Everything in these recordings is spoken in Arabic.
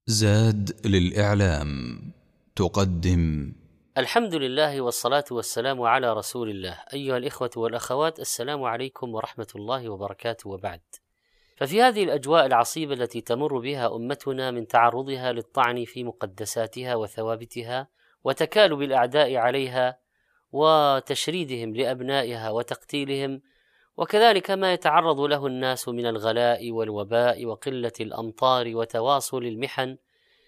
زاد للإعلام تقدم. الحمد لله والصلاة والسلام على رسول الله. أيها الإخوة والأخوات، السلام عليكم ورحمة الله وبركاته. وبعد، ففي هذه الأجواء العصيبة التي تمر بها أمتنا من تعرضها للطعن في مقدساتها وثوابتها وتكالب الأعداء عليها وتشريدهم لأبنائها وتقتيلهم، وكذلك ما يتعرض له الناس من الغلاء والوباء وقلة الأمطار وتواصل المحن،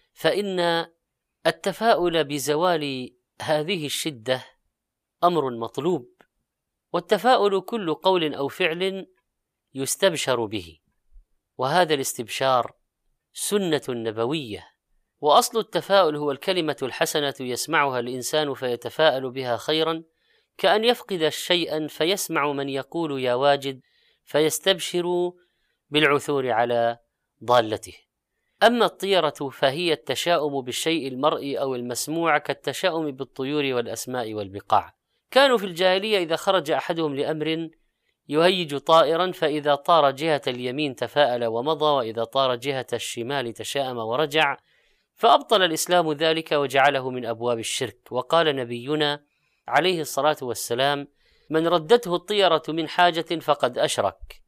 فإن التفاؤل بزوال هذه الشدة أمر مطلوب، والتفاؤل كل قول أو فعل يستبشر به، وهذا الاستبشار سنة نبوية. وأصل التفاؤل هو الكلمة الحسنة يسمعها الإنسان فيتفاءل بها خيرا، كأن يفقد شيئا فيسمع من يقول يا واجد فيستبشر بالعثور على ضالته. أما الطيرة فهي التشاؤم بالشيء المرئي أو المسموع، كالتشاؤم بالطيور والأسماء والبقاع. كانوا في الجاهلية إذا خرج أحدهم لأمر يهيج طائرا، فإذا طار جهة اليمين تفاءل ومضى، وإذا طار جهة الشمال تشاءم ورجع، فأبطل الإسلام ذلك وجعله من أبواب الشرك. وقال نبينا عليه الصلاة والسلام: من ردته الطيرة من حاجة فقد أشرك.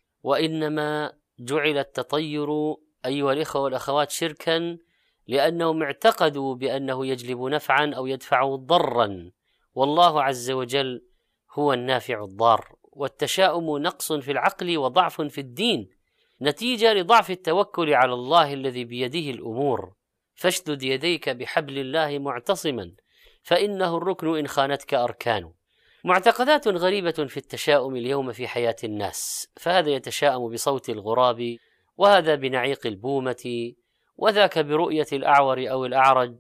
وإنما جعل التطير أيها الإخوة والأخوات شركا لأنهم اعتقدوا بأنه يجلب نفعا أو يدفع ضرا، والله عز وجل هو النافع الضار. والتشاؤم نقص في العقل وضعف في الدين، نتيجة لضعف التوكل على الله الذي بيده الأمور. فاشدد يديك بحبل الله معتصما، فإنه الركن إن خانتك أركان. معتقدات غريبة في التشاؤم اليوم في حياة الناس، فهذا يتشاءم بصوت الغراب، وهذا بنعيق البومة، وذاك برؤية الأعور أو الأعرج،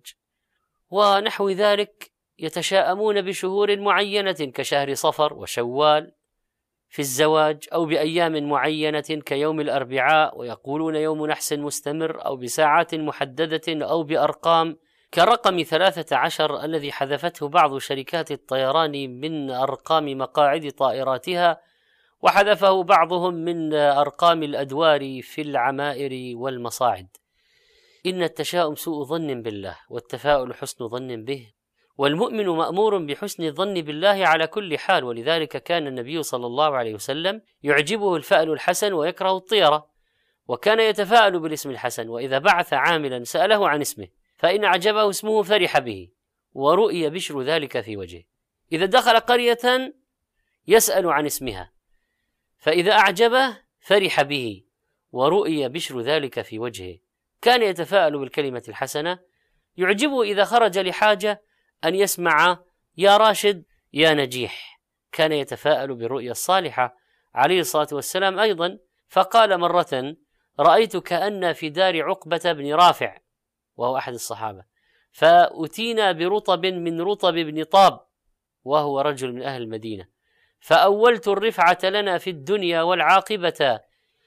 ونحو ذلك. يتشاءمون بشهور معينة كشهر صفر وشوال في الزواج، أو بأيام معينة كيوم الأربعاء، ويقولون يوم نحس مستمر، أو بساعات محددة، أو بأرقام كرقم 13 الذي حذفته بعض شركات الطيران من أرقام مقاعد طائراتها، وحذفه بعضهم من أرقام الأدوار في العمائر والمصاعد. إن التشاؤم سوء ظن بالله، والتفاؤل حسن ظن به، والمؤمن مأمور بحسن الظن بالله على كل حال. ولذلك كان النبي صلى الله عليه وسلم يعجبه الفأل الحسن ويكره الطيرة، وكان يتفاءل بالاسم الحسن، وإذا بعث عاملا سأله عن اسمه، فإن أعجبه اسمه فرح به، ورؤي بشر ذلك في وجهه. إذا دخل قرية يسأل عن اسمها، فإذا أعجبه فرح به، ورؤي بشر ذلك في وجهه. كان يتفاءل بالكلمة الحسنة. يعجبه إذا خرج لحاجة أن يسمع يا راشد يا نجيح. كان يتفاءل بالرؤيا الصالحة عليه الصلاة والسلام أيضا، فقال مرة: رأيت كأن في دار عقبة بن رافع، وهو أحد الصحابة، فأتينا برطب من رطب بن طاب، وهو رجل من أهل المدينة، فأولت الرفعة لنا في الدنيا والعاقبة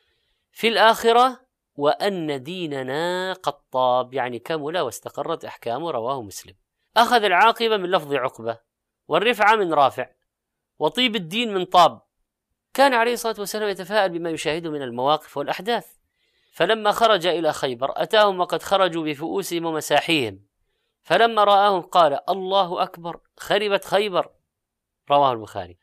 في الآخرة، وأن ديننا قد طاب، يعني كمل واستقرت أحكامه. رواه مسلم. أخذ العاقبة من لفظ عقبة، والرفعة من رافع، وطيب الدين من طاب. كان عليه الصلاة والسلام يتفاءل بما يشاهده من المواقف والأحداث. فلما خرج إلى خيبر أتاهم وقد خرجوا بفؤوسهم ومساحيهم، فلما رآهم قال: الله أكبر، خربت خيبر. رواه البخاري.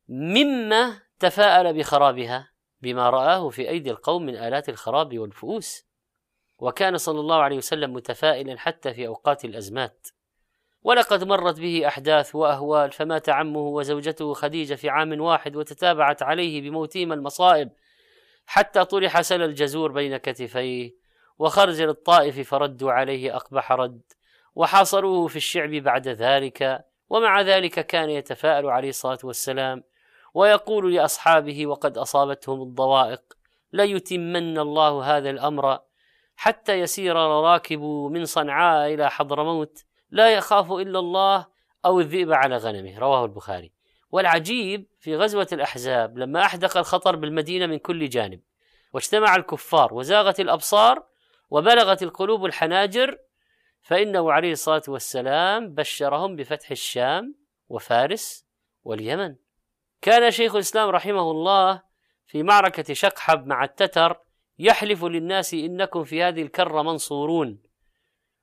مما تفاءل بخرابها بما رآه في أيدي القوم من آلات الخراب والفؤوس. وكان صلى الله عليه وسلم متفائلا حتى في أوقات الأزمات. ولقد مرت به أحداث وأهوال، فمات عمه وزوجته خديجة في عام واحد، وتتابعت عليه بموتهما المصائب، حتى طرح سل الجزور بين كتفيه، وخرج للطائف فردوا عليه أقبح رد، وحاصروه في الشعب بعد ذلك. ومع ذلك كان يتفاءل عليه الصلاة والسلام ويقول لأصحابه وقد أصابتهم الضوائق: ليتمن الله هذا الأمر حتى يسير الراكب من صنعاء إلى حضرموت لا يخاف إلا الله أو الذئب على غنمه. رواه البخاري. والعجيب في غزوة الأحزاب لما أحدق الخطر بالمدينة من كل جانب، واجتمع الكفار وزاغت الأبصار وبلغت القلوب الحناجر، فإنه عليه الصلاة والسلام بشرهم بفتح الشام وفارس واليمن. كان شيخ الإسلام رحمه الله في معركة شقحب مع التتر يحلف للناس: إنكم في هذه الكرة منصورون،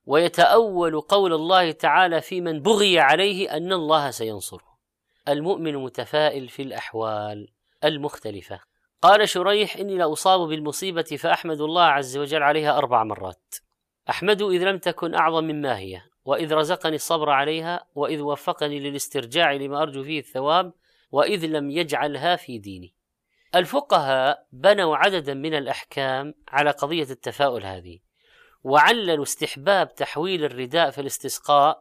ويتأول قول الله تعالى في من بغي عليه أن الله سينصره. المؤمن متفائل في الأحوال المختلفة. قال شريح: إني لأصاب بالمصيبة فأحمد الله عز وجل عليها 4 مرات. أحمد إذ لم تكن أعظم مما هي، وإذ رزقني الصبر عليها، وإذ وفقني للاسترجاع لما أرجو فيه الثواب، وإذ لم يجعلها في ديني. الفقهاء بنوا عددا من الأحكام على قضية التفاؤل هذه، وعللوا استحباب تحويل الرداء في الاستسقاء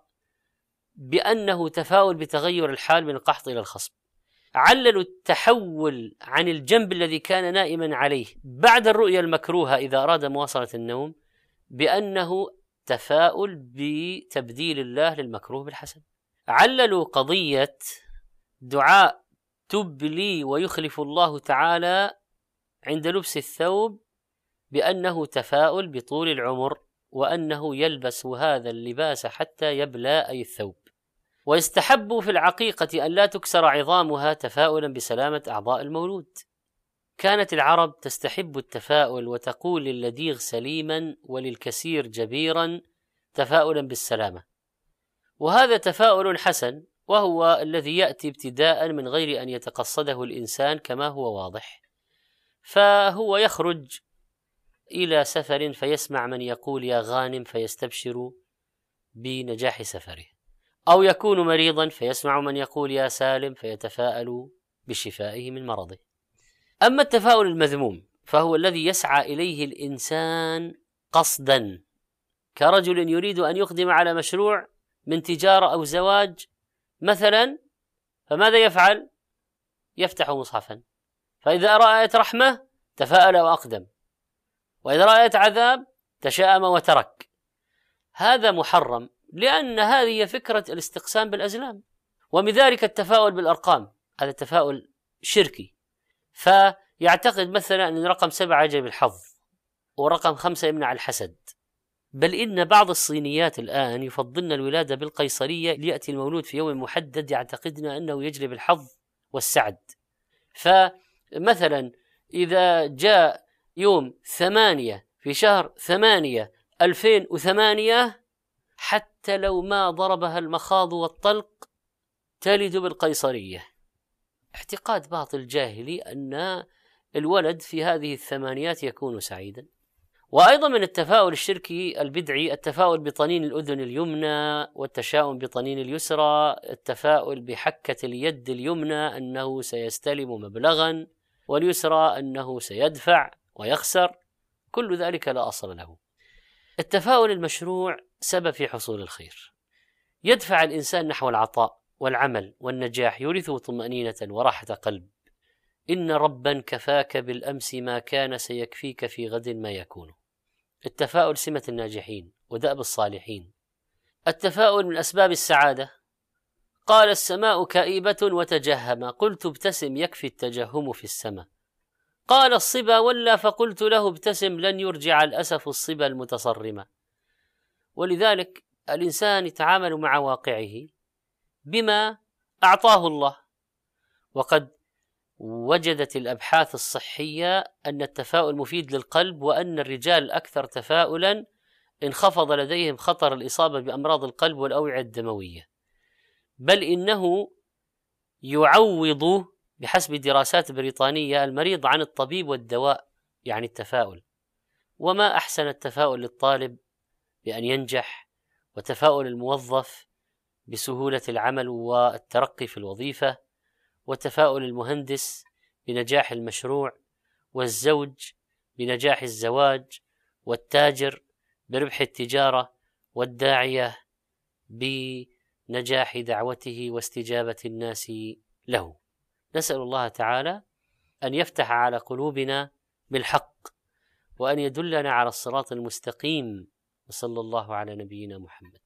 بأنه تفاؤل بتغير الحال من القحط إلى الخصب. عللوا التحول عن الجنب الذي كان نائما عليه بعد الرؤيا المكروهة إذا أراد مواصلة النوم بأنه تفاؤل بتبديل الله للمكروه بالحسن. عللوا قضية دعاء تب لي ويخلف الله تعالى عند لبس الثوب بأنه تفاؤل بطول العمر، وأنه يلبس هذا اللباس حتى يبلى أي الثوب. ويستحب في العقيقة أن لا تكسر عظامها تفاؤلا بسلامة أعضاء المولود. كانت العرب تستحب التفاؤل وتقول للديغ سليما وللكسير جبيرا تفاؤلا بالسلامة، وهذا تفاؤل حسن، وهو الذي يأتي ابتداء من غير أن يتقصده الإنسان كما هو واضح. فهو يخرج إلى سفر فيسمع من يقول يا غانم فيستبشر بنجاح سفره، أو يكون مريضا فيسمع من يقول يا سالم فيتفاءل بشفائه من مرضه. أما التفاؤل المذموم فهو الذي يسعى إليه الإنسان قصدا، كرجل يريد أن يقدم على مشروع من تجارة أو زواج مثلا، فماذا يفعل؟ يفتح مصحفا، فإذا رأى آية رحمة تفاءل وأقدم، وإذا رأى آية عذاب تشاءم وترك. هذا محرم، لأن هذه فكرة الاستقسام بالأزلام. ومن ذلك التفاؤل بالأرقام، هذا تفاؤل شركي، فيعتقد مثلا أن رقم 7 يجلب الحظ ورقم 5 يمنع الحسد. بل إن بعض الصينيات الآن يفضلن الولادة بالقيصرية ليأتي المولود في يوم محدد يعتقدن أنه يجلب الحظ والسعد. فمثلا إذا جاء يوم 8 في شهر 8 2008 حتى لو ما ضربها المخاض والطلق تلد بالقيصرية. اعتقاد باطل جاهلي أن الولد في هذه الثمانيات يكون سعيدا. وأيضا من التفاؤل الشركي البدعي التفاؤل بطنين الأذن اليمنى، والتشاؤم بطنين اليسرى، التفاؤل بحكة اليد اليمنى أنه سيستلم مبلغا، واليسرى أنه سيدفع ويخسر، كل ذلك لا أصل له. التفاؤل المشروع سبب في حصول الخير، يدفع الإنسان نحو العطاء والعمل والنجاح، يورثه طمأنينة وراحة قلب. إن ربا كفاك بالأمس ما كان سيكفيك في غد ما يكون. التفاؤل سمة الناجحين ودأب الصالحين. التفاؤل من أسباب السعادة. قال السماء كئيبة وتجهم، قلت ابتسم يكفي التجهم في السماء. قال الصبا ولا فقلت له ابتسم لن يرجع الأسف الصبا المتصرمة. ولذلك الإنسان يتعامل مع واقعه بما أعطاه الله. وقد وجدت الأبحاث الصحية أن التفاؤل مفيد للقلب، وأن الرجال أكثر تفاؤلا انخفض لديهم خطر الإصابة بأمراض القلب والأوعية الدموية، بل إنه يعوض بحسب دراسات بريطانية المريض عن الطبيب والدواء، يعني التفاؤل. وما أحسن التفاؤل للطالب بأن ينجح، وتفاؤل الموظف بسهولة العمل والترقي في الوظيفة، وتفاؤل المهندس بنجاح المشروع، والزوج بنجاح الزواج، والتاجر بربح التجارة، والداعية بنجاح دعوته واستجابة الناس له. نسأل الله تعالى أن يفتح على قلوبنا بالحق، وأن يدلنا على الصراط المستقيم، وصلى الله على نبينا محمد.